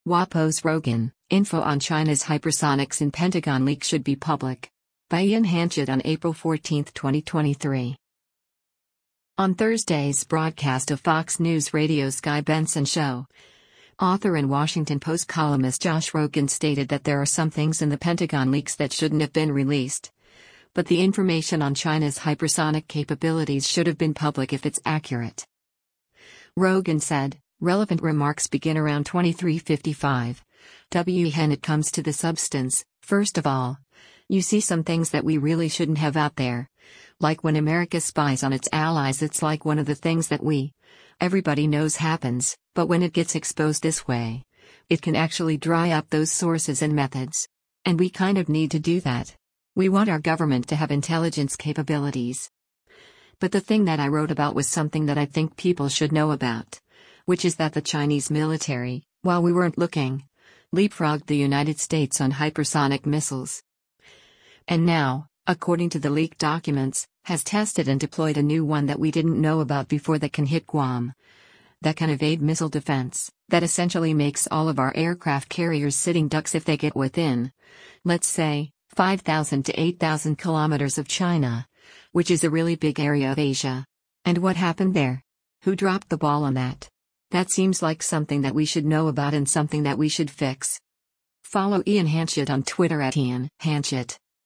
WAPO's Rogan, info on China's hypersonics in Pentagon leak should be public. By Ian Hanchett on April 14, 2023. On Thursday's broadcast of Fox News Radio's Guy Benson Show, author and Washington Post columnist Josh Rogin stated that there are some things in the Pentagon leaks that shouldn't have been released. But the information on China's hypersonic capabilities should have been public if it's accurate. Rogin said, relevant remarks begin around 23:55. When it comes to the substance, first of all, you see some things that we really shouldn't have out there. Like when America spies on its allies, it's like one of the things that everybody knows happens, but when it gets exposed this way, it can actually dry up those sources and methods. And we kind of need to do that. We want our government to have intelligence capabilities. But the thing that I wrote about was something that I think people should know about, which is that the Chinese military, while we weren't looking, leapfrogged the United States on hypersonic missiles. And now, according to the leaked documents, has tested and deployed a new one that we didn't know about before that can hit Guam. That can evade missile defense, that essentially makes all of our aircraft carriers sitting ducks if they get within, let's say, 5,000 to 8,000 kilometers of China, which is a really big area of Asia. And what happened there? Who dropped the ball on that? That seems like something that we should know about and something that we should fix. Follow Ian Hanchett on Twitter @Ian Hanchett.